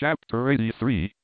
Chapter 83.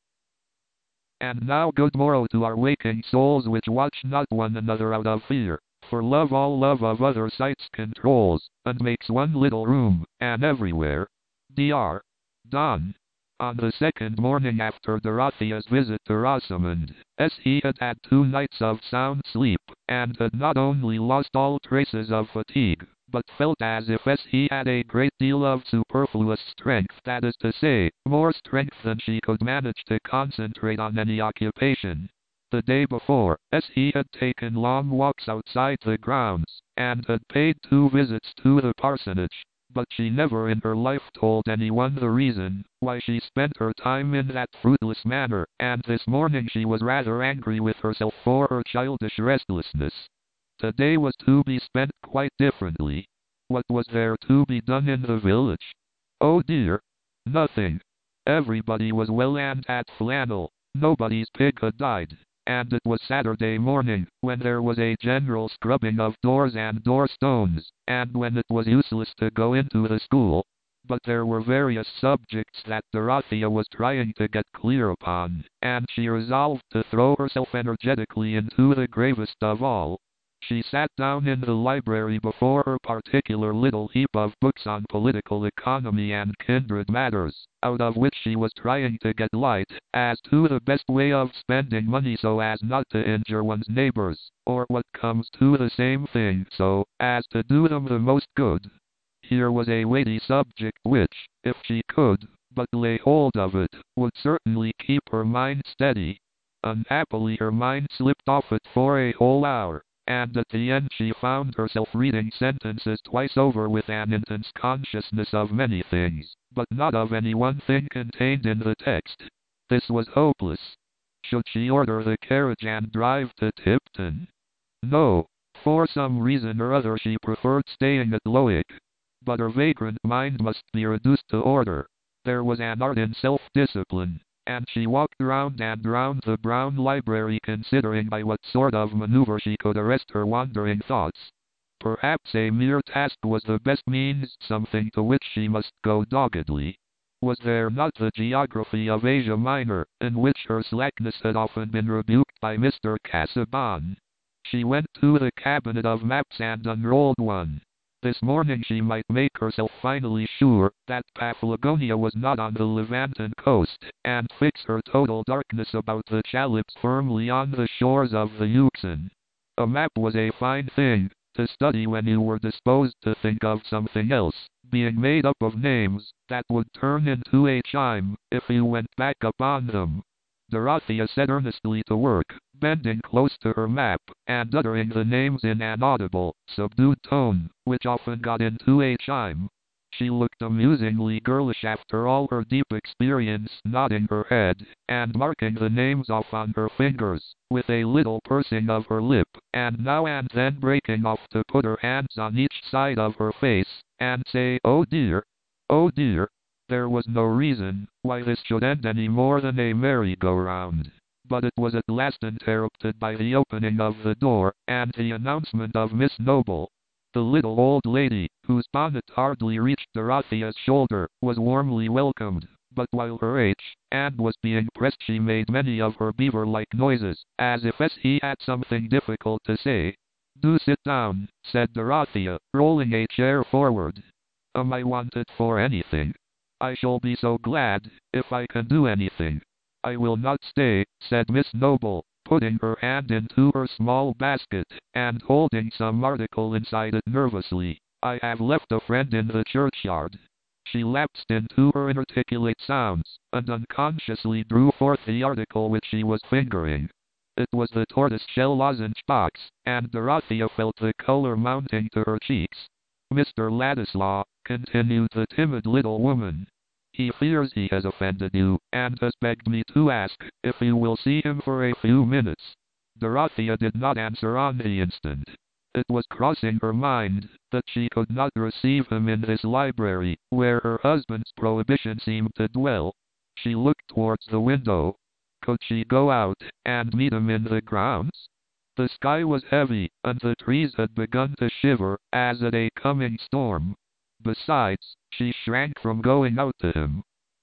And now good morrow to our waking souls which watch not one another out of fear, for love all love of other sights controls, and makes one little room, and everywhere. Dr. Donne. On the second morning after Dorothea's visit to Rosamond, he had had 2 nights of sound sleep, and had not only lost all traces of fatigue, but felt as if he had a great deal of superfluous strength, that is to say, more strength than she could manage to concentrate on any occupation. The day before, he had taken long walks outside the grounds, and had paid 2 visits to the parsonage, but she never in her life told anyone the reason why she spent her time in that fruitless manner, and this morning she was rather angry with herself for her childish restlessness. Today was to be spent quite differently. What was there to be done in the village? Oh dear! Nothing. Everybody was well and at flannel, nobody's pig had died, and it was Saturday morning, when there was a general scrubbing of doors and door-stones, and when it was useless to go into the school. But there were various subjects that Dorothea was trying to get clear upon, and she resolved to throw herself energetically into the gravest of all. She sat down in the library before her particular little heap of books on political economy and kindred matters, out of which she was trying to get light as to the best way of spending money so as not to injure one's neighbors, or what comes to the same thing, so as to do them the most good. Here was a weighty subject which, if she could but lay hold of it, would certainly keep her mind steady. Unhappily her mind slipped off it for a whole hour, and at the end she found herself reading sentences twice over with an intense consciousness of many things, but not of any one thing contained in the text. This was hopeless. Should she order the carriage and drive to Tipton? No. For some reason or other she preferred staying at Lowick. But her vagrant mind must be reduced to order. There was an art in self-discipline, and she walked round and round the brown library considering by what sort of maneuver she could arrest her wandering thoughts. Perhaps a mere task was the best means, something to which she must go doggedly. Was there not the geography of Asia Minor, in which her slackness had often been rebuked by Mr. Casaubon? She went to the cabinet of maps and unrolled one. This morning she might make herself finally sure that Paphlagonia was not on the Levanten coast, and fix her total darkness about the Chalybs firmly on the shores of the Euxine. A map was a fine thing to study when you were disposed to think of something else, being made up of names that would turn into a chime if you went back upon them. Dorothea set earnestly to work, bending close to her map, and uttering the names in an audible, subdued tone, which often got into a chime. She looked amusingly girlish after all her deep experience, nodding her head, and marking the names off on her fingers, with a little pursing of her lip, and now and then breaking off to put her hands on each side of her face, and say, "Oh dear! Oh dear!" There was no reason why this should end any more than a merry-go-round. But it was at last interrupted by the opening of the door, and the announcement of Miss Noble. The little old lady, whose bonnet hardly reached Dorothea's shoulder, was warmly welcomed, but while her hand was being pressed she made many of her beaver-like noises, as if he had something difficult to say. "Do sit down," said Dorothea, rolling a chair forward. "Am I wanted for anything? I shall be so glad if I can do anything." "I will not stay," said Miss Noble, putting her hand into her small basket, and holding some article inside it nervously. "I have left a friend in the churchyard." She lapsed into her inarticulate sounds, and unconsciously drew forth the article which she was fingering. It was the tortoise-shell lozenge box, and Dorothea felt the color mounting to her cheeks. "Mr. Ladislaw," continued the timid little woman. "He fears he has offended you, and has begged me to ask if you will see him for a few minutes." Dorothea did not answer on the instant. It was crossing her mind that she could not receive him in this library, where her husband's prohibition seemed to dwell. She looked towards the window. Could she go out and meet him in the grounds? The sky was heavy, and the trees had begun to shiver, as at a coming storm. Besides, she shrank from going out to him.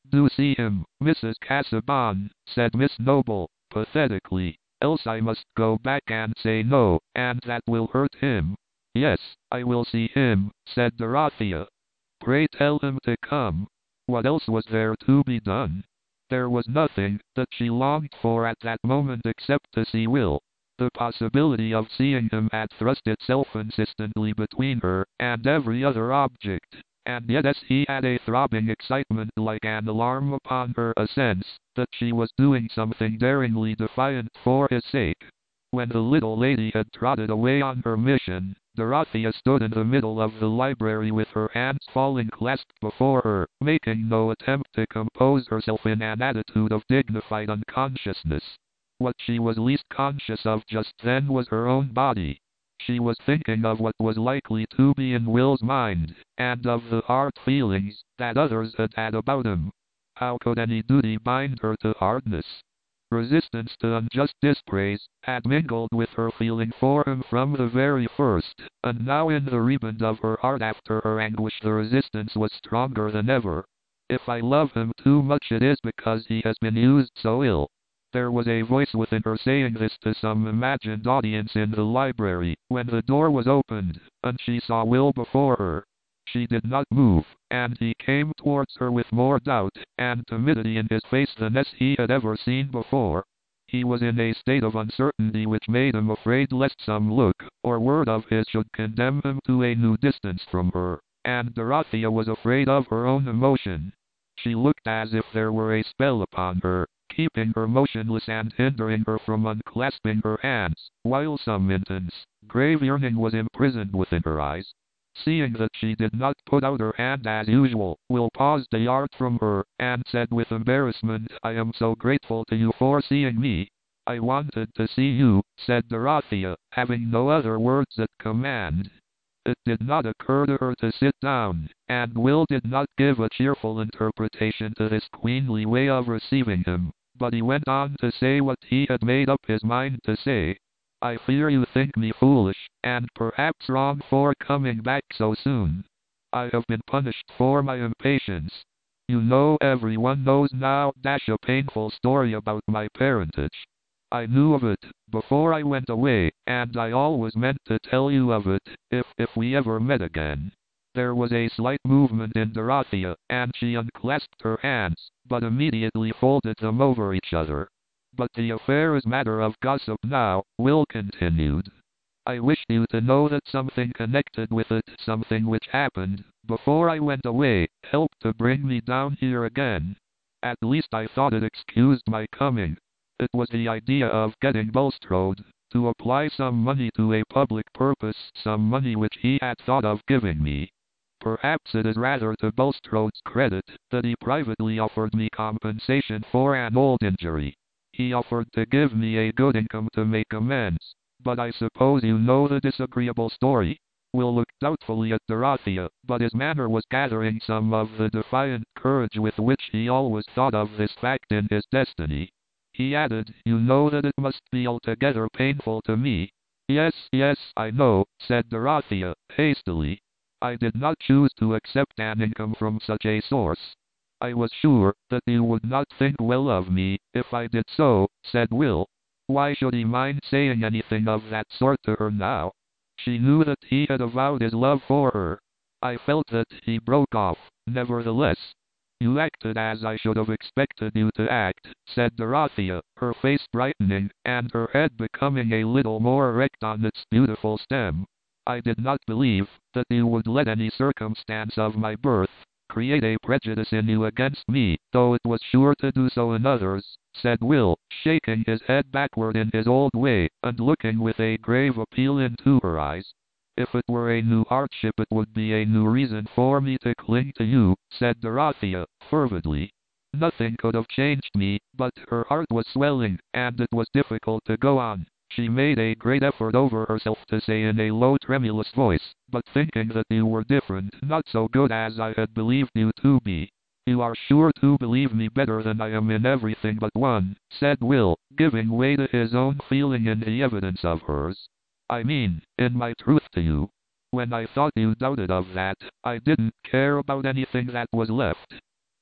Do see him, Mrs. Casaubon, said Miss Noble, pathetically, else I must go back and say no, and that will hurt him. Yes, I will see him, said Dorothea. Pray tell him to come. What else was there to be done? There was nothing that she longed for at that moment except to see Will. The possibility of seeing him had thrust itself insistently between her and every other object, and yet as he had a throbbing excitement like an alarm upon her, a sense that she was doing something daringly defiant for his sake. When the little lady had trotted away on her mission, Dorothea stood in the middle of the library with her hands falling clasped before her, making no attempt to compose herself in an attitude of dignified unconsciousness. What she was least conscious of just then was her own body. She was thinking of what was likely to be in Will's mind, and of the hard feelings that others had had about him. How could any duty bind her to hardness? Resistance to unjust dispraise had mingled with her feeling for him from the very first, and now in the rebound of her heart after her anguish the resistance was stronger than ever. If I love him too much it is because he has been used so ill. There was a voice within her saying this to some imagined audience in the library, when the door was opened, and she saw Will before her. She did not move, and he came towards her with more doubt and timidity in his face than as he had ever seen before. He was in a state of uncertainty which made him afraid lest some look or word of his should condemn him to a new distance from her, and Dorothea was afraid of her own emotion. She looked as if there were a spell upon her, keeping her motionless and hindering her from unclasping her hands, while some intense, grave yearning was imprisoned within her eyes. Seeing that she did not put out her hand as usual, Will paused a yard from her, and said with embarrassment, I am so grateful to you for seeing me. I wanted to see you, said Dorothea, having no other words at command. It did not occur to her to sit down, and Will did not give a cheerful interpretation to this queenly way of receiving him, but he went on to say what he had made up his mind to say. I fear you think me foolish, and perhaps wrong for coming back so soon. I have been punished for my impatience. You know, everyone knows now, a painful story about my parentage. I knew of it before I went away, and I always meant to tell you of it, if we ever met again. There was a slight movement in Dorothea, and she unclasped her hands, but immediately folded them over each other. But the affair is matter of gossip now, Will continued. I wish you to know that something connected with it, something which happened before I went away, helped to bring me down here again. At least I thought it excused my coming. It was the idea of getting Bulstrode to apply some money to a public purpose, some money which he had thought of giving me. Perhaps it is rather to Bulstrode's credit that he privately offered me compensation for an old injury. He offered to give me a good income to make amends, but I suppose you know the disagreeable story. Will looked doubtfully at Dorothea, but his manner was gathering some of the defiant courage with which he always thought of this fact in his destiny. He added, you know that it must be altogether painful to me. Yes, yes, I know, said Dorothea, hastily. I did not choose to accept an income from such a source. I was sure that you would not think well of me if I did so, said Will. Why should he mind saying anything of that sort to her now? She knew that he had avowed his love for her. I felt that he broke off, nevertheless. You acted as I should have expected you to act, said Dorothea, her face brightening, and her head becoming a little more erect on its beautiful stem. I did not believe that you would let any circumstance of my birth create a prejudice in you against me, though it was sure to do so in others, said Will, shaking his head backward in his old way, and looking with a grave appeal into her eyes. If it were a new hardship it would be a new reason for me to cling to you, said Dorothea, fervidly. Nothing could have changed me, but her heart was swelling, and it was difficult to go on. She made a great effort over herself to say in a low tremulous voice, but thinking that you were different, not so good as I had believed you to be. You are sure to believe me better than I am in everything but one, said Will, giving way to his own feeling in the evidence of hers. I mean, in my truth to you. When I thought you doubted of that, I didn't care about anything that was left.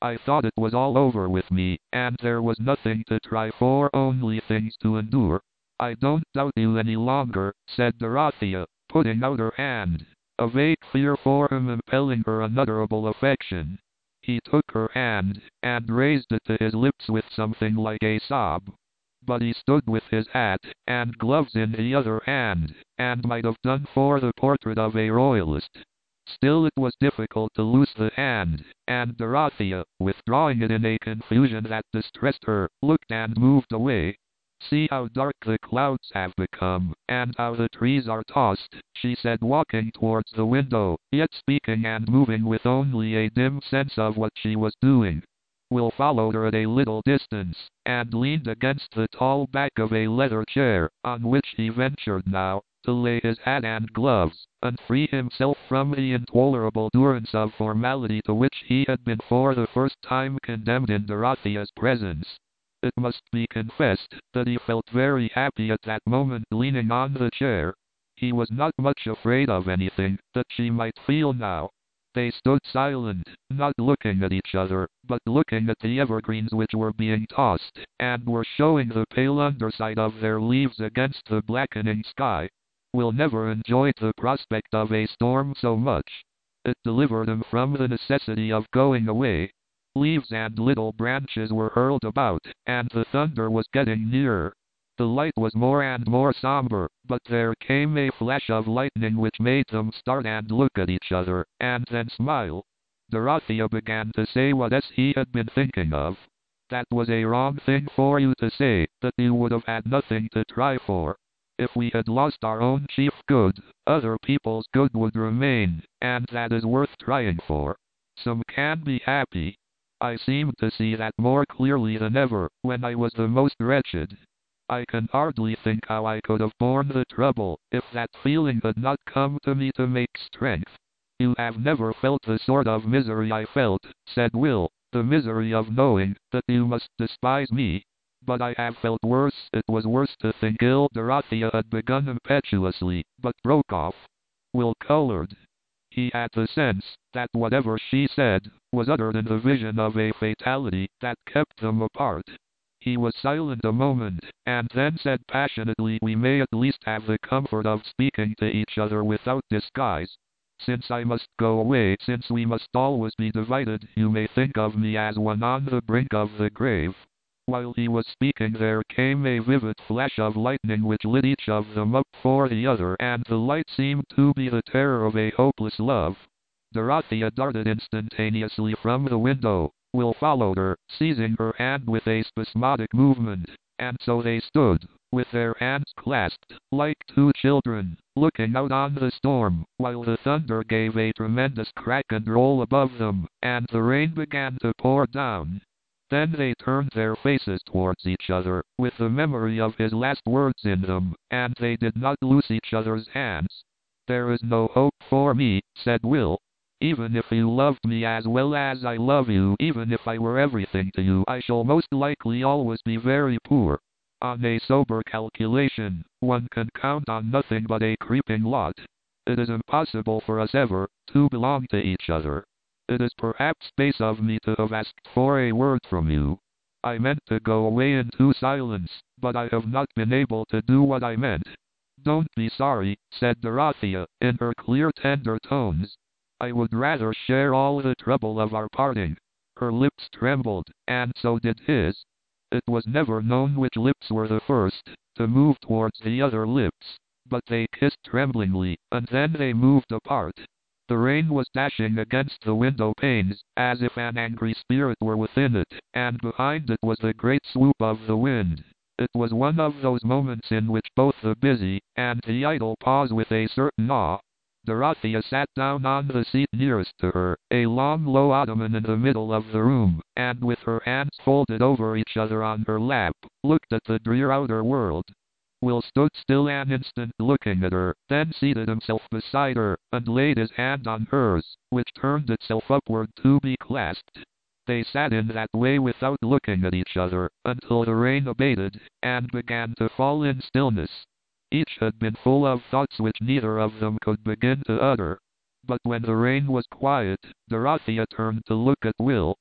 I thought it was all over with me, and there was nothing to try for, only things to endure. I don't doubt you any longer, said Dorothea, putting out her hand, a vague fear for him impelling her unutterable affection. He took her hand, and raised it to his lips with something like a sob. But he stood with his hat and gloves in the other hand, and might have done for the portrait of a royalist. Still it was difficult to loose the hand, and Dorothea, withdrawing it in a confusion that distressed her, looked and moved away. See how dark the clouds have become, and how the trees are tossed, she said, walking towards the window, yet speaking and moving with only a dim sense of what she was doing. Will followed her at a little distance, and leaned against the tall back of a leather chair, on which he ventured now to lay his hat and gloves, and free himself from the intolerable durance of formality to which he had been for the first time condemned in Dorothea's presence. It must be confessed that he felt very happy at that moment leaning on the chair. He was not much afraid of anything that she might feel now. They stood silent, not looking at each other, but looking at the evergreens which were being tossed, and were showing the pale underside of their leaves against the blackening sky. Will never enjoyed the prospect of a storm so much. It delivered him from the necessity of going away. Leaves and little branches were hurled about, and the thunder was getting nearer. The light was more and more somber, but there came a flash of lightning which made them start and look at each other, and then smile. Dorothea began to say what he had been thinking of. That was a wrong thing for you to say, that you would have had nothing to try for. If we had lost our own chief good, other people's good would remain, and that is worth trying for. Some can be happy. I seemed to see that more clearly than ever, when I was the most wretched. I can hardly think how I could have borne the trouble, if that feeling had not come to me to make strength. You have never felt the sort of misery I felt, said Will, the misery of knowing that you must despise me. But I have felt worse. It was worse to think ill. Dorothea had begun impetuously, but broke off. Will colored. He had the sense that whatever she said was uttered in the vision of a fatality that kept them apart. He was silent a moment, and then said passionately, we may at least have the comfort of speaking to each other without disguise. Since I must go away, since we must always be divided, you may think of me as one on the brink of the grave. While he was speaking there came a vivid flash of lightning which lit each of them up for the other, and the light seemed to be the terror of a hopeless love. Dorothea darted instantaneously from the window. Will followed her, seizing her hand with a spasmodic movement, and so they stood, with their hands clasped, like two children, looking out on the storm, while the thunder gave a tremendous crack and roll above them, and the rain began to pour down. Then they turned their faces towards each other, with the memory of his last words in them, and they did not loose each other's hands. There is no hope for me, said Will. Even if you loved me as well as I love you, even if I were everything to you, I shall most likely always be very poor. On a sober calculation, one can count on nothing but a creeping lot. It is impossible for us ever to belong to each other. It is perhaps base of me to have asked for a word from you. I meant to go away into silence, but I have not been able to do what I meant. Don't be sorry, said Dorothea, in her clear tender tones. I would rather share all the trouble of our parting. Her lips trembled, and so did his. It was never known which lips were the first to move towards the other lips, but they kissed tremblingly, and then they moved apart. The rain was dashing against the window panes, as if an angry spirit were within it, and behind it was the great swoop of the wind. It was one of those moments in which both the busy and the idle pause with a certain awe. Dorothea sat down on the seat nearest to her, a long low ottoman in the middle of the room, and with her hands folded over each other on her lap, looked at the drear outer world. Will stood still an instant looking at her, then seated himself beside her, and laid his hand on hers, which turned itself upward to be clasped. They sat in that way without looking at each other, until the rain abated, and began to fall in stillness. Each had been full of thoughts which neither of them could begin to utter. But when the rain was quiet, Dorothea turned to look at Will.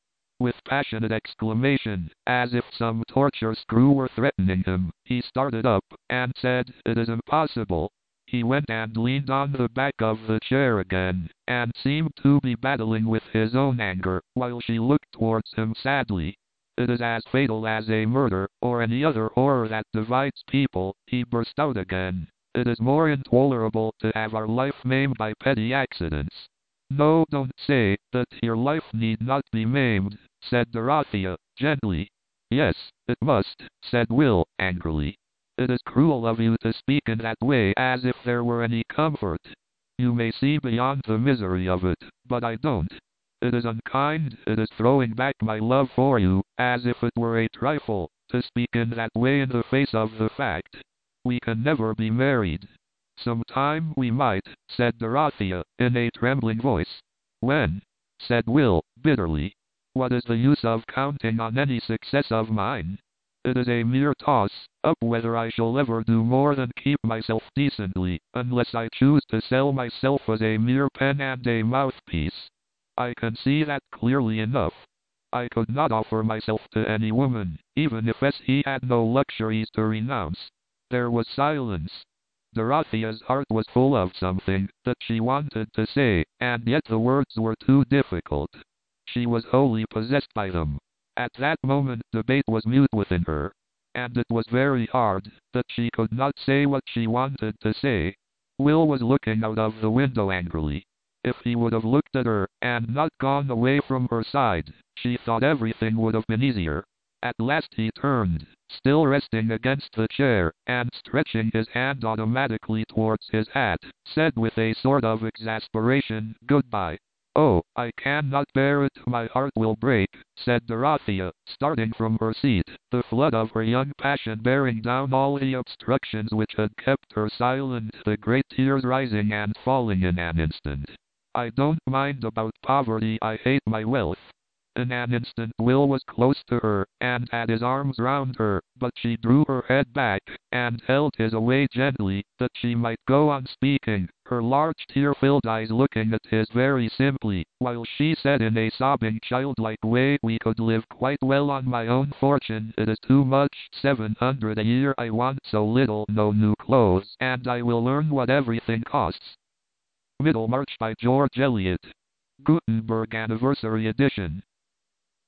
With passionate exclamation, as if some torture screw were threatening him, he started up, and said, "It is impossible." He went and leaned on the back of the chair again, and seemed to be battling with his own anger, while she looked towards him sadly. "It is as fatal as a murder, or any other horror that divides people," he burst out again. "It is more intolerable to have our life maimed by petty accidents." "No, don't say that your life need not be maimed," said Dorothea, gently. "Yes, it must," said Will, angrily. "It is cruel of you to speak in that way as if there were any comfort. You may see beyond the misery of it, but I don't. It is unkind, it is throwing back my love for you, as if it were a trifle, to speak in that way in the face of the fact. We can never be married." "Some time we might," said Dorothea, in a trembling voice. "When?" said Will, bitterly. "What is the use of counting on any success of mine? It is a mere toss-up whether I shall ever do more than keep myself decently, unless I choose to sell myself as a mere pen and a mouthpiece. I can see that clearly enough. I could not offer myself to any woman, even if he had no luxuries to renounce." There was silence. Dorothea's heart was full of something that she wanted to say, and yet the words were too difficult. She was wholly possessed by them. At that moment debate was mute within her, and it was very hard that she could not say what she wanted to say. Will was looking out of the window angrily. If he would have looked at her, and not gone away from her side, she thought everything would have been easier. At last he turned, still resting against the chair, and stretching his hand automatically towards his hat, said with a sort of exasperation, "Goodbye." "Oh, I cannot bear it, my heart will break," said Dorothea, starting from her seat, the flood of her young passion bearing down all the obstructions which had kept her silent, the great tears rising and falling in an instant. "I don't mind about poverty, I hate my wealth." In an instant Will was close to her, and had his arms round her, but she drew her head back, and held his away gently, that she might go on speaking, her large tear-filled eyes looking at his very simply, while she said in a sobbing childlike way, "We could live quite well on my own fortune, it is too much, 700 a year, I want so little, no new clothes, and I will learn what everything costs." Middlemarch by George Eliot. Gutenberg Anniversary Edition.